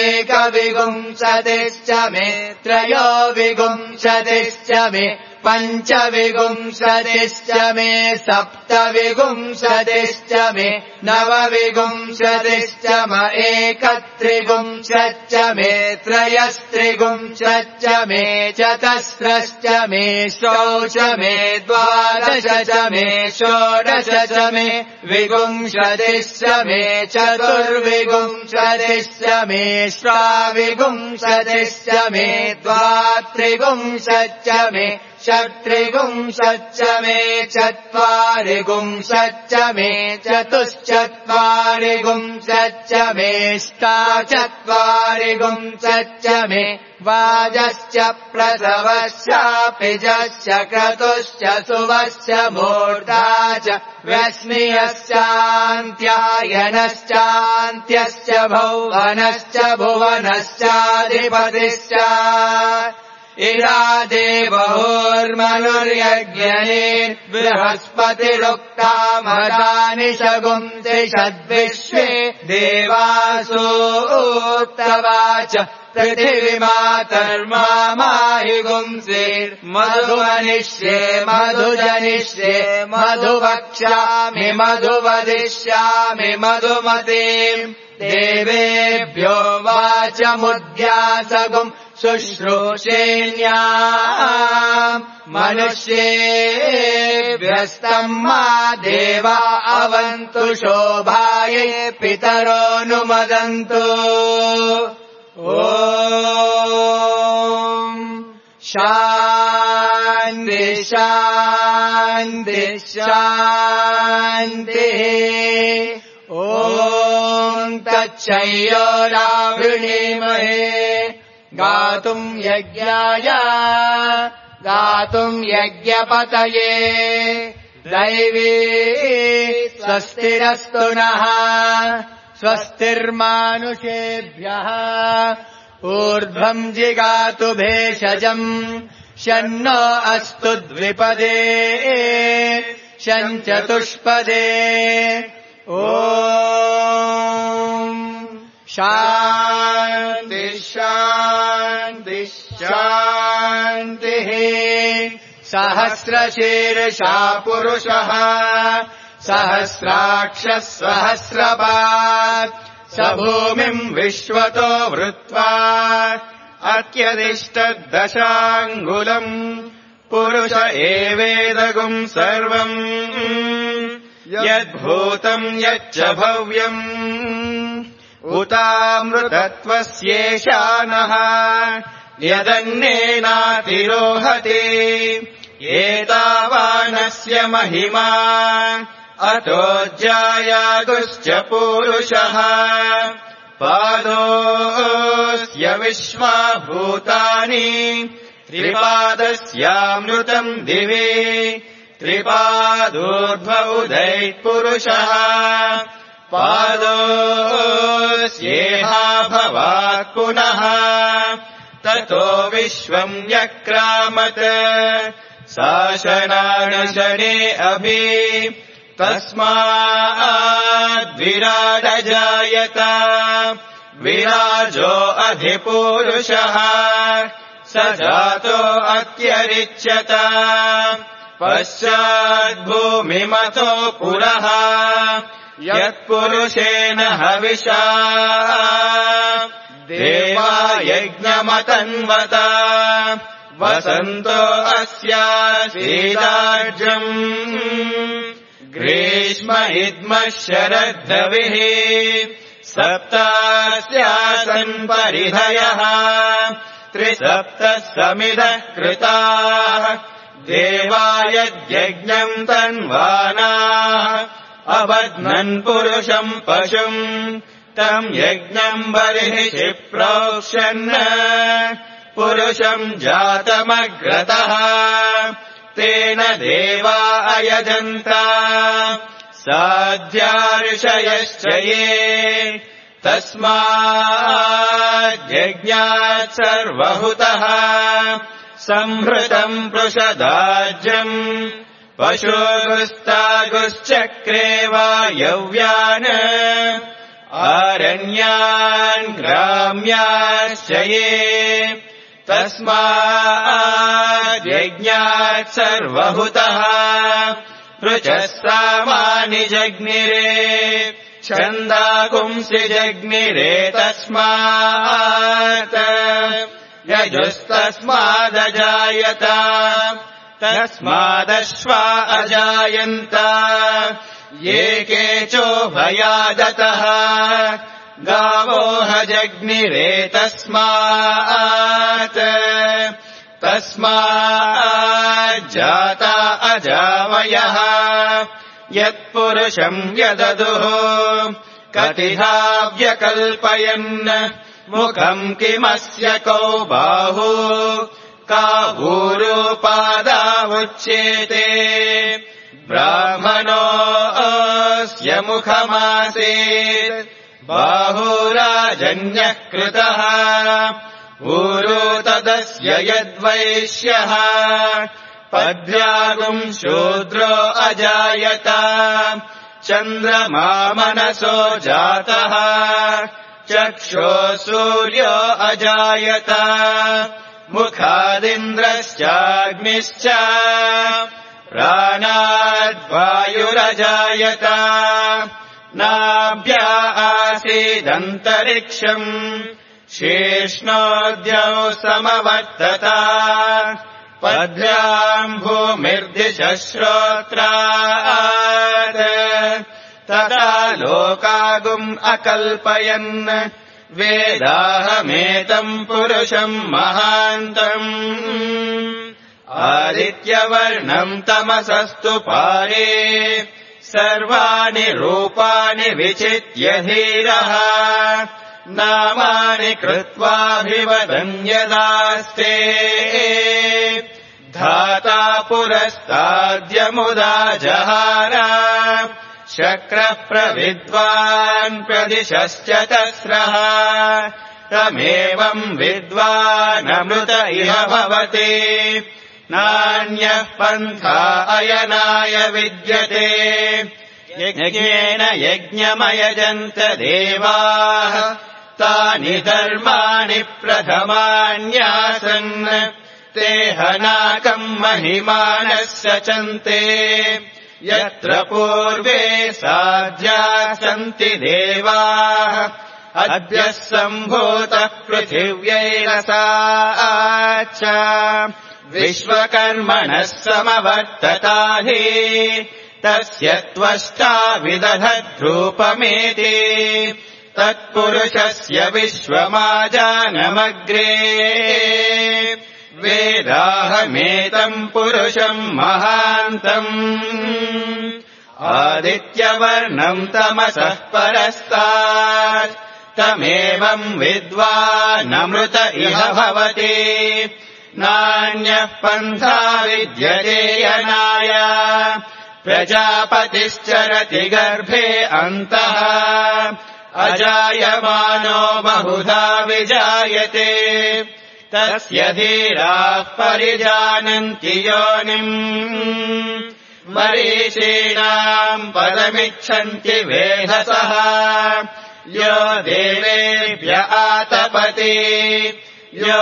[SPEAKER 1] एकविंशतिश्च मे त्रयोविंशतिश्च मे पञ्चविंशतिश्च मे सप्तविंशतिश्च मे नवविंशतिश्च म एकत्रिंशच्च मे त्रयस्त्रिंशच्च मे चतस्रश्च मे षोडश मे द्वादश च मे षोडश च मे विंशतिश्च मे चतुर्विंशतिश्च मे षड्विंशतिश्च मे द्वात्रिंशच्च मे षट्त्रिगुंशच्च मे चत्वारिगुंशच्च मे चतुश्चत्वारिगुंशच्च मेष्टाचत्वारिगुंशच्च मे वाजश्च प्रसवश्चापिजश्च क्रतुश्च सुवश्च मूर्धा च व्यस्मियश्चान्त्यायनश्चान्त्यश्च भुवनश्च भुवनश्चाधिपतिश्च इरा देवोर्मनुर्यज्ञनेन बृहस्पतिरुक्ता मदानि शगुंसि षद्विश्वे देवासूक्तवाच पृथिवीमातर्माहि गुंसिर्मधुवनिष्ये मधुजनिष्ये मधुवक्ष्यामि मधुवदिष्यामि मधुमतीम् देवेभ्यो वाचमुद्यासगुम् शुश्रूषेण्याम् मनुष्येभ्यस्तम् मा देवा अवन्तु शोभायै पितरोऽनुमदन्तु ॐ शान्ति शान्ति शान्तिः ॐ तच्छयोरावृणीमहे गातुम् यज्ञाय गातुम् यज्ञपतये दैवी स्वस्तिरस्तु नः स्वस्तिर्मानुषेभ्यः ऊर्ध्वम् जिगातु भेषजम् शन्नो अस्तु द्विपदे शञ्चतुष्पदे ॐ शान्ति शान्ति शान्तिः सहस्रशीर्षा पुरुषः सहस्राक्षः सहस्रपात् स भूमिम् विश्वतो वृत्वा अत्यदिष्टदशाङ्गुलम् पुरुष एवेदगुम् सर्वम् यद्भूतम् यच्च भव्यम् उतामृतत्वस्येषानः यदन्नेनातिरोहति एतावानस्य महिमा अतोऽज्जायागुश्च पूरुषः पादोऽस्य विश्वा भूतानि त्रिपादस्यामृतम् दिवे त्रिपादोर्ध्वौदैः पादोऽस्येहा भवात् पुनः ततो विश्वम् व्यक्रामत् शासनानशने अभि तस्माद्विराडजायत विराजो अधिपूरुषः स जातो अत्यरिच्यत पश्चाद्भूमिमतो पुरः यत्पुरुषेण हविषा देवा यज्ञमतन्वत वसन्तो अस्यासीदार्जम् ग्रीष्म इद्मः शरद्धविः सप्तास्यासन् परिधयः त्रिसप्तः समिधः कृताः देवा यद्यज्ञम् तन्वानाः अबध्नन् पुरुषम् पशुम् तम् यज्ञम् बर्हिषि प्रोक्षन् पुरुषम् जातमग्रतः तेन देवा अयजन्त साध्यार्षयश्च ये तस्माद्यज्ञात् सर्वहुतः संहृतम् पृषदाज्यम् पशुगुस्तागुश्चक्रे वायव्यान् आरण्यान् ग्राम्याश्च ये तस्माद्यज्ञात् सर्वहुतः ऋचः सामानि जग्निरे छन्दागुंसि जग्निरे तस्मात् यजुस्तस्मादजायत तस्मादश्वा अजायन्त ये केचोभयादतः गावो ह जग्निरे तस्मात् तस्माज्जाता अजावयः यत्पुरुषम् व्यददुः कतिहा व्यकल्पयन् मुखम् किमस्य कौ बाहु का भूरुपादावुच्येते ब्राह्मणोऽस्य मुखमासीत् बाहुराजन्यः कृतः ऊरो तदस्य यद्वैश्यः पद्भ्यागुम् शूद्रो अजायत चन्द्रमा मनसो जातः चक्षो सूर्यो अजायत मुखादिन्द्रश्चाग्निश्च प्राणाद्वायुरजायत नाभ्या आसीदन्तरिक्षम् शेष्णोऽद्यौ समवर्तत पद्भ्याम् भूमिर्दिशश्रोत्रात् तदा लोकागुम् अकल्पयन् वेदाहमेतम् पुरुषम् महान्तम् आदित्यवर्णम् तमसस्तु पारे सर्वाणि रूपाणि विचित्य धीरः नामानि कृत्वाभिवदन् यदास्ते धाता पुरस्ताद्यमुदा जहार शक्रः प्रविद्वान् प्रदिशश्च तस्रः तमेवम् विद्वानमृत इह भवति नान्यः पन्था अयनाय विद्यते यज्ञेन यज्ञमयजन्त देवाः तानि धर्माणि प्रथमान्यासन् ते हनाकम् महिमानः सचन्ते यत्र पूर्वे साध्याः सन्ति देवाः अद्य सम्भूतः पृथिव्यैरसाच्च विश्वकर्मणः समवर्तताहि तस्य त्वष्टा विदधद्रूपमेति तत्पुरुषस्य विश्वमाजानमग्रे वेदाहमेतम् पुरुषम् महान्तम् आदित्यवर्णम् तमसः परस्तात् तमेवम् विद्वानमृत इह भवति नान्यः पन्था विद्यते यनाय प्रजापतिश्चरति गर्भे अन्तः अजायमानो बहुधा विजायते तस्य धीराः परिजानन्ति योनिम् मरीचीणाम् पदमिच्छन्ति वेधसः यो देवेभ्य आतपति यो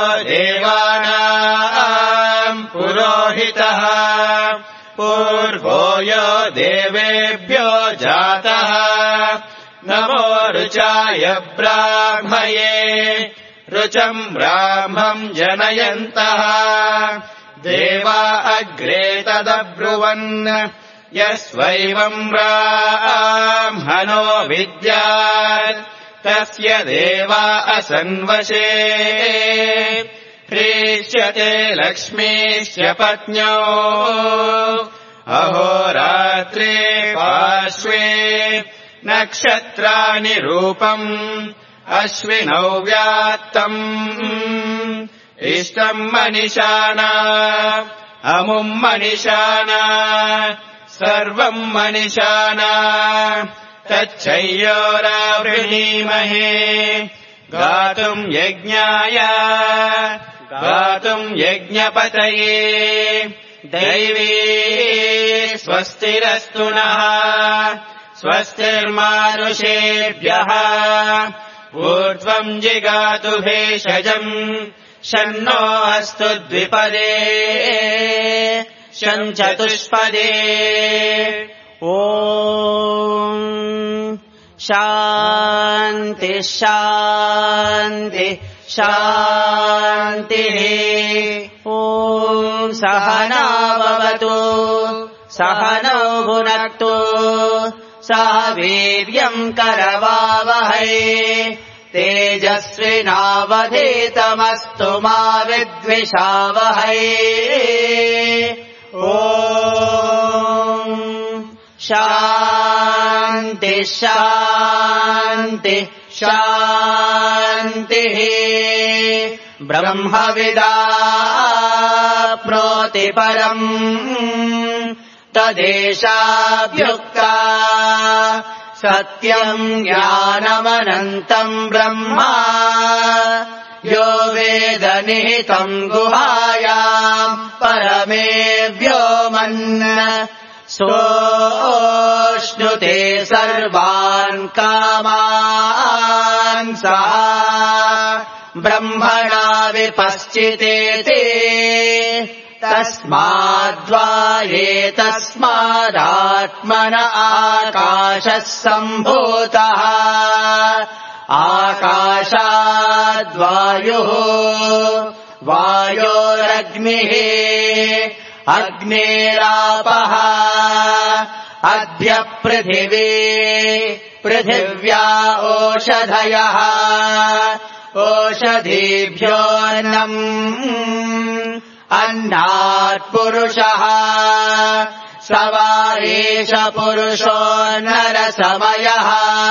[SPEAKER 1] देवानाम् पुरोहितः पूर्वो यो देवेभ्यो जातः नमो रुचाय ब्राह्मये रुचम् ब्राह्मम् जनयन्तः देवा अग्रे तदब्रुवन् यस्वैवम् ब्राह्मणो विद्यात् तस्य देवा असन्वशे ह्रीष्यते लक्ष्मीश्च पत्न्यो अहोरात्रे पार्श्वे नक्षत्राणि रूपम् अश्विनौ व्यात्तम् इष्टम् मनिषाणा अमुम् मनिषाणा सर्वम् मनिषाणा तच्छय्योरावृणीमहे गातुम् यज्ञाय गातुम् यज्ञपतये दैवी स्वस्तिरस्तु नः स्वस्तिर्मानुषेभ्यः ऊर्ध्वम् जिगातु भेषजम् शन्नो अस्तु द्विपदे शञ्चतुष्पदे ॐ शान्ति शान्ति शान्तिः ॐ सहना भवतु सहनौ भुनक्तु सह वीर्यम् करवावहै तेन तेजस्विनावधीतमस्तु मा विद्विषावहै। ॐ शान्ति शान्ति शान्तिः। ब्रह्मविदाप्नोति परम् तदेशाभ्युक्ता सत्यम् ज्ञानमनन्तम् ब्रह्मा यो वेद निहितम् गुहायाम् परमे व्योमन् सोऽश्नुते सर्वान् कामान् सः ब्रह्मणा विपश्चितेति तस्माद्वा एतस्मादात्मन आकाशः सम्भूतः आकाशाद्वायुः वायोरग्निः अग्नेरापः अद्य पृथिवी पृथिव्या ओषधयः ओषधीभ्योऽन्नम् अन्नात् पुरुषः स वा एष पुरुषो नरसमयः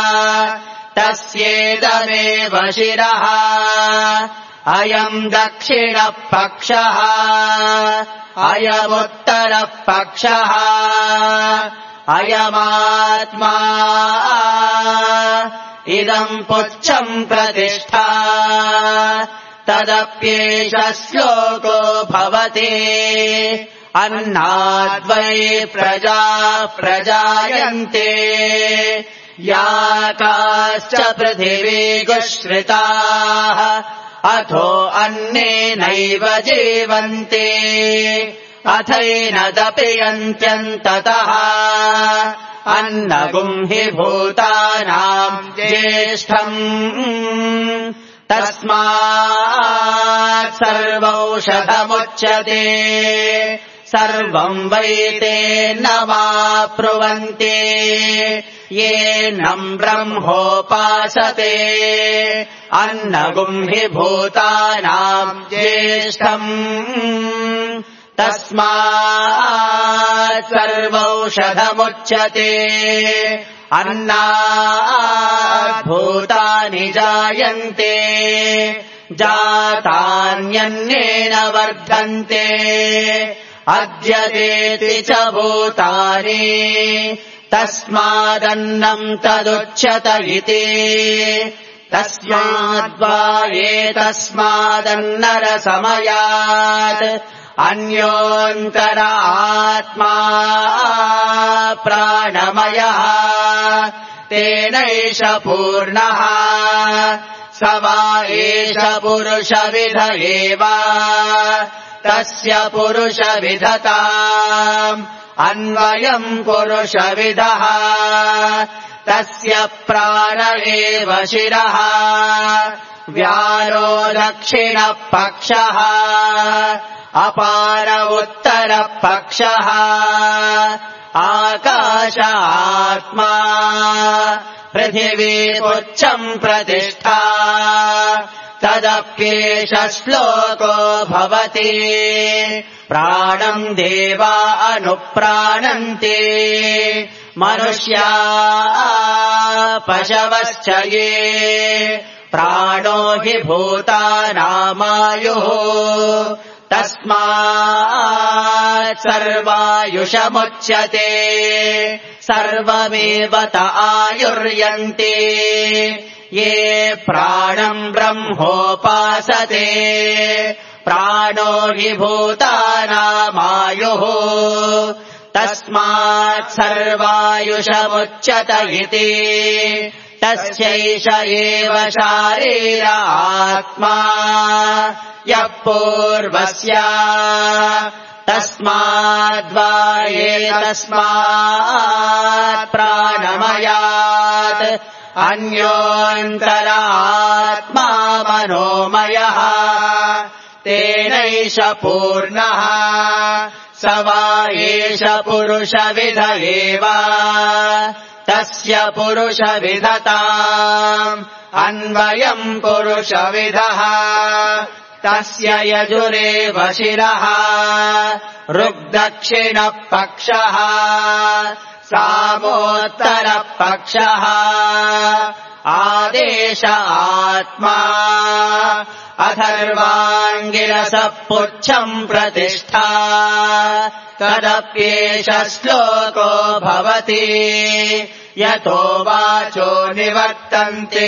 [SPEAKER 1] तस्येदमेव शिरः अयम् दक्षिणः पक्षः अयमुत्तरः पक्षः अयमात्मा इदम् पुच्छम् प्रतिष्ठा तदप्येष श्लोको भवति अन्नाद्वै प्रजा प्रजायन्ते या काश्च पृथिवी गुश्रिताः अथो अन्नेनैव जीवन्ते अथैनदपियन्त्यन्ततः अन्नगुम् हि भूतानाम् ज्येष्ठम् तस्मात् सर्वौषधमुच्यते सर्वम् वै तेनमाप्नुवन्ति येनम् ब्रह्मोपासते अन्नगुम् हि भूतानाम् ज्येष्ठम् तस्मात् सर्वौषधमुच्यते अन्नात् भूतानि जायन्ते जातान्यन्नेन वर्धन्ते अद्यतेति च भूतानि तस्मादन्नम् तदुच्यत इति तस्माद्वा एतस्मादन्नरसमयात् अन्योऽन्तर आत्मा प्राणमयः तेनैष पूर्णः स वा एष पुरुषविध एव तस्य पुरुषविधताम् अन्वयम् पुरुषविदः तस्य प्राण एव शिरः व्यारो दक्षिणः पक्षः अपार उत्तरः पक्षः आकाश आत्मा पृथिवी पुच्छम् प्रतिष्ठा तदप्येष श्लोको भवति प्राणम् देवा अनुप्राणन्ति मनुष्या पशवश्च ये प्राणो हि भूतानामायुः तस्मात् सर्वायुषमुच्यते सर्वमेव त आयुर्यन्ति ये प्राणम् ब्रह्मोपासते प्राणो हि भूतानामायुः तस्मात् सर्वायुषमुच्यत इति तस्यैष एव शारीर आत्मा यः पूर्वस्य तस्माद्वा एतस्मात् प्राणमयात् अन्योऽन्तरात्मा मनोमयः तेनैष पूर्णः स वा एष पुरुषविध एव तस्य पुरुषविधताम् अन्वयम् पुरुषविधः तस्य यजुरेव शिरः ऋग्दक्षिणः पक्षः सामोत्तरः पक्षः आदेश आत्मा अथर्वाङ्गिरसः पुच्छम् प्रतिष्ठा तदप्येष श्लोको भवति यतो वाचो निवर्तन्ते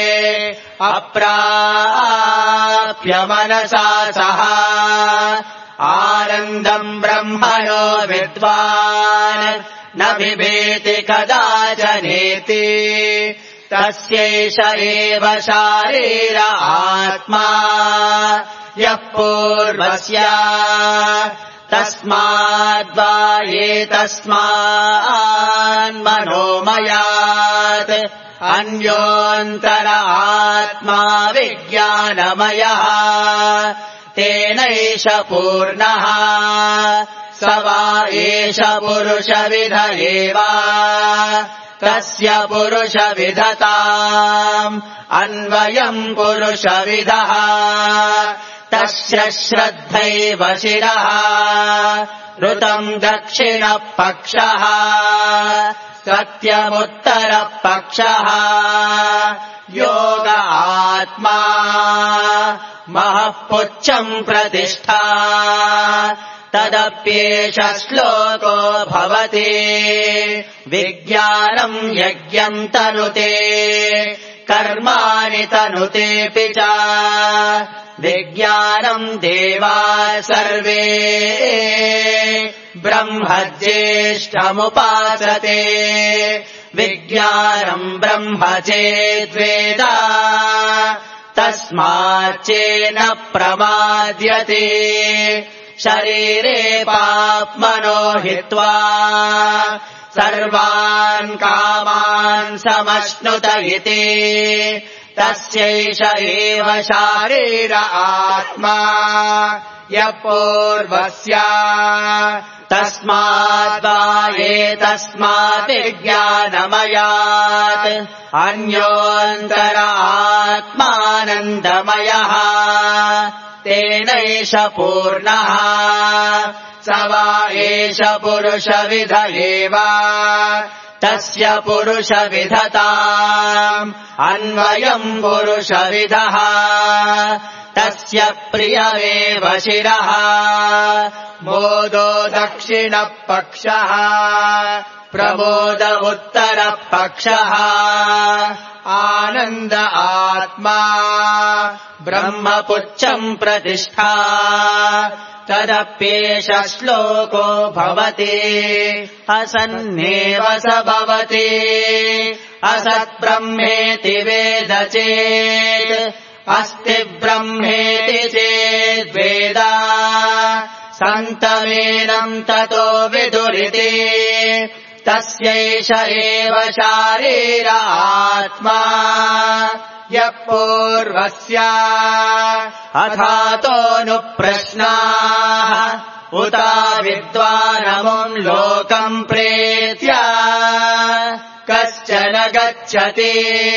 [SPEAKER 1] अप्राप्य मनसा सह आनन्दम् ब्रह्मणो विद्वान् न बिभेति कदाचनेति तस्यैष एव शारीर आत्मा यः पूर्वस्य तस्माद्वा एतस्मान्मनोमयात् अन्योऽन्तर आत्मा विज्ञानमयः तेनैष पूर्णः स वा एष पुरुषविध एव तस्य पुरुषविधताम् अन्वयम् पुरुषविधः तस्य श्रद्धैव शिरः ऋतम् दक्षिणः पक्षः सत्यमुत्तरः पक्षः योग आत्मा महः पुच्छम् प्रतिष्ठा तदप्येष श्लोको भवति विज्ञानम् यज्ञम् तनुते कर्माणि तनुतेऽपि च विज्ञानम् देवा सर्वे ब्रह्मज्येष्ठमुपासते विज्ञानम् ब्रह्म चेद्वेद तस्माच्चेन प्रमाद्यते शरीरे पाप्मनो हित्वा सर्वान् कामान् समश्नुत इति तस्यैष एव शारीर आत्मा यः पूर्वस्य तस्माद्वा एतस्मात् विज्ञानमयात् अन्योऽन्तर आत्मानन्दमयः तेनैष पूर्णः स वा एष पुरुषविध एव तस्य पुरुषविधताम् अन्वयम् पुरुषविधः तस्य प्रियमेव शिरः मोदो दक्षिणः पक्षः प्रमोद उत्तरः पक्षः आनन्द आत्मा ब्रह्मपुच्छम् प्रतिष्ठा तदप्येष श्लोको भवति असन्नेव स भवति असत्ब्रह्मेति वेद चेत् अस्ति ब्रह्मेति चेद्वेद सन्तमेनम् ततो विदुरिति तस्यैष एव शारीर आत्मा यः पूर्वस्य अथातोऽनुप्रश्नाः उता विद्वानमुम् लोकम् प्रेत्य कश्चन गच्छति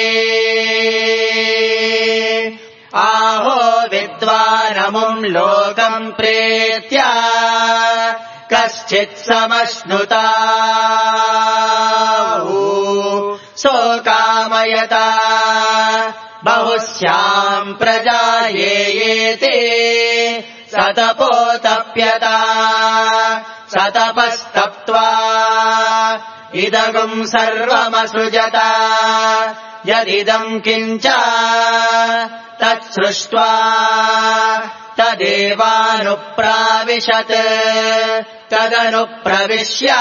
[SPEAKER 1] आहो विद्वानमुम् लोकम् प्रेत्य कश्चित् समश्नुता सोकामयता बहुस्याम् प्रजायेयेते सतपोतप्यता सतपस्तप्त्वा इदगुम् सर्वमसृजता यदिदम् किञ्च तत्सृष्ट्वा तदेवानुप्राविशत् तदनुप्रविश्य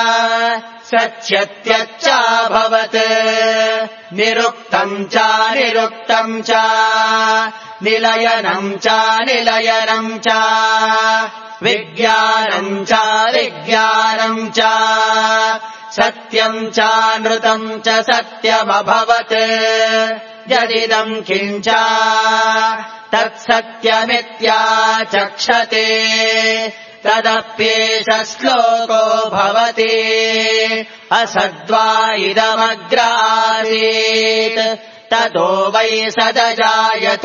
[SPEAKER 1] सच्यत्यच्चाभवत् निरुक्तम् च निरुक्तम् च निलयनम् च निलयनम् च विज्ञानम् च विज्ञानम् च सत्यम् च नृतम् च सत्यमभवत् यदिदम् किञ्च तत्सत्यमित्याचक्षते तदप्येष श्लोको भवति असद्वा इदमग्रासीत् ततो वै सदजायत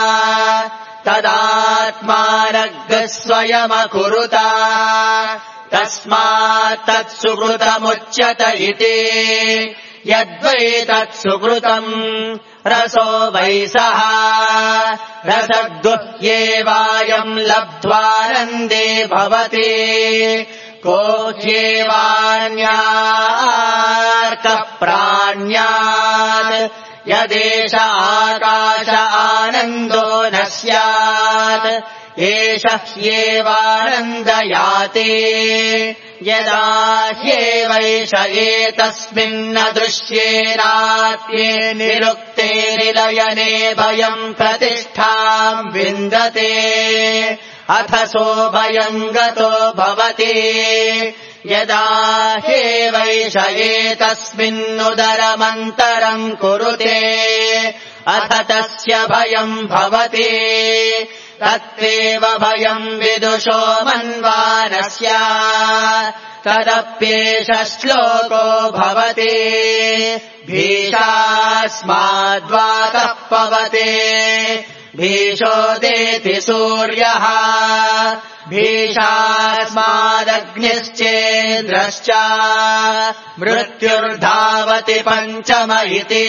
[SPEAKER 1] तदात्मानग् स्वयमकुरुत तस्मात् तत्सुकृतमुच्यत इति यद्वै तत्सुकृतम् रसो वै सः रसद्गुह्येवायम् लब्ध्वानन्दे भवति को ह्येवान्यार्कः प्राण्यात् यदेष आकाश आनन्दो न स्यात् एष ह्येवानन्दयाते यदा ह्येवैष एतस्मिन्न दृश्येनात्ये निरुक्ते निलयने भयम् प्रतिष्ठाम् विन्दते अथ सोऽभयम् गतो भवति यदा ह्येवैष एतस्मिन्नुदरमन्तरम् कुरुते अथ तस्य भयम् भवति तत्त्वेव भयम् विदुषो मन्वानस्य तदप्येष श्लोको भवति भीषास्माद्वातः पवते भीषोदेति सूर्यः भीषास्मादग्निश्चेन्द्रश्च मृत्युर्धावति पञ्चम इति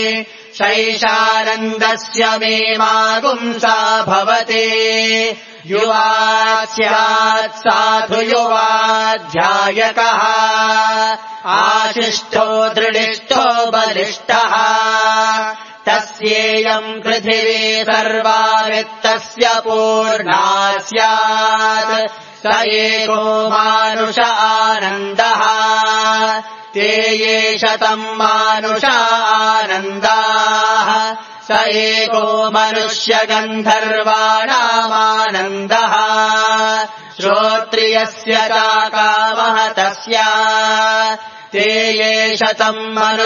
[SPEAKER 1] शैषानन्दस्य मे मागुंसा भवति युवा स्यात् साधु युवाध्यायकः आशिष्टो दृढिष्टो बलिष्ठः तस्येयम् पृथिवी सर्वा वित्तस्य पूर्णा स्यात् स एको मानुष आनन्दः ते ये शतम् मानुष आनन्दाः स एको मनुष्यगन्धर्वाणामानन्दः श्रोत्रियस्य चाकामः तस्य ते ये शतम्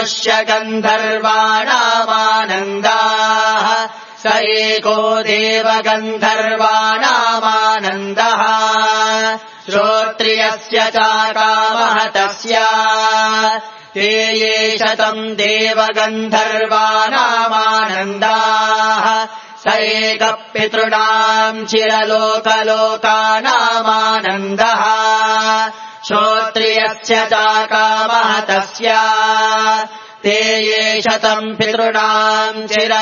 [SPEAKER 1] मनुष्यगन्धर्वाणामानन्दाः स एको देवगन्धर्वाणामानन्दः श्रोत्रियस्य चाकामः तस्य ते ये शतम् देवगन्धर्वाणामानन्दाः स एकः पितॄणाम् चिरलोकलोकानामानन्दः श्रोत्रियस्य चाकामः तस्य ते ये शतम् पितॄणाम्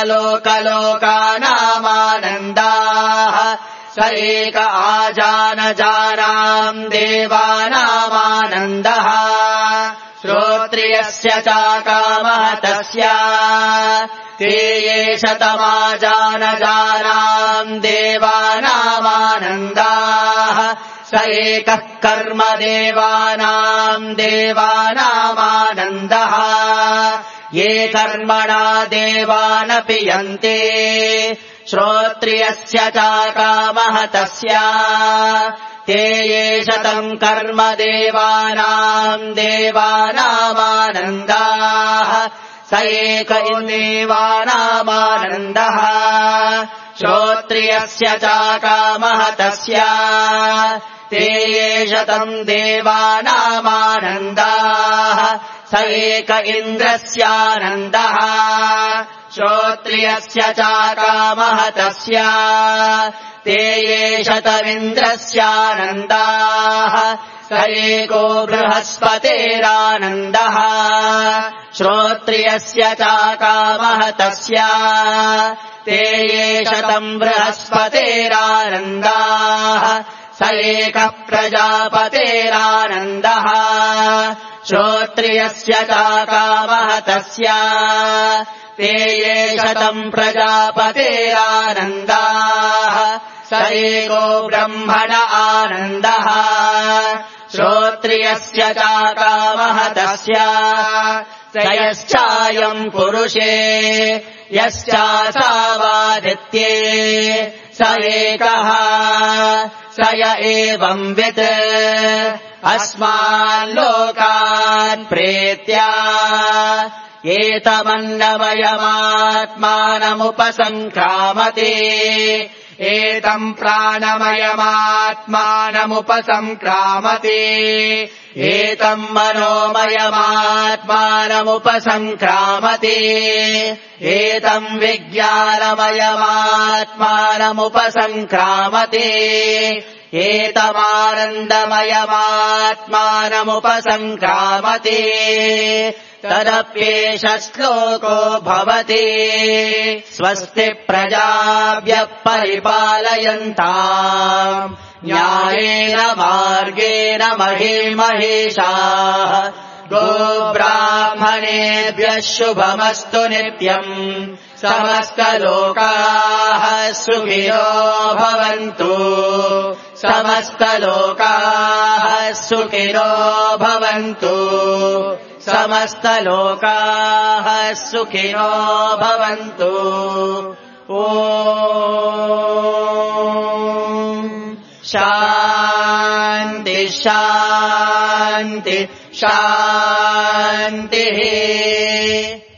[SPEAKER 1] चिरलोकलोकानामानन्दाः स एक आजानजानाम् देवानामानन्दः श्रोत्रियस्य चाकामः तस्य ते ये शतमाजानजानाम् देवानामानन्दाः स एकः कर्म देवानाम् देवानामानन्दः ये कर्मणा देवानपि यन्ते श्रोत्रियस्य चाकामः तस्य ते ये शतम् कर्म देवानाम् देवानामानन्दाः स एक देवानामानन्दः श्रोत्रियस्य चाकामः तस्य ते ये शतम् देवानामानन्दाः स एक इन्द्रस्यानन्दः श्रोत्रियस्य चाकामः तस्य ते ये शतमिन्द्रस्यानन्दाः स एको बृहस्पतेरानन्दः श्रोत्रियस्य चाकामः तस्य ते ये शतम् बृहस्पतेरानन्दाः स एकः प्रजापतेरानन्दः श्रोत्रियस्य चाकामः तस्य ते ये शतम् प्रजापतेरानन्दाः स एको ब्रह्मण आनन्दः श्रोत्रियस्य चाकामः तस्य स यश्चायम् पुरुषे यश्चासावादित्ये स एकः स य एवंवित् अस्माल्लोकान् प्रेत्या एतमन्नमयमात्मानमुपसङ्क्रामते एतम् प्राणमयमात्मानमुपसङ्क्रामते एतम् मनोमयमात्मानमुपसङ्क्रामते एतम् विज्ञानमयमात्मानमुपसङ्क्रामते एतमानन्दमयमात्मानमुपसङ्क्रामते तदप्येष श्लोको भवति स्वस्ति प्रजाभ्यः परिपालयन्ताम् न्यायेन मार्गेण महीमहेशाः गोब्राह्मणेभ्यः शुभमस्तु नित्यम् समस्तलोकाः सुखिनो भवन्तु समस्तलोकाः सुखिनो भवन्तु समस्तलोकाः सुखिनो भवन्तु ॐ शान्ति शान्ति शान्तिः।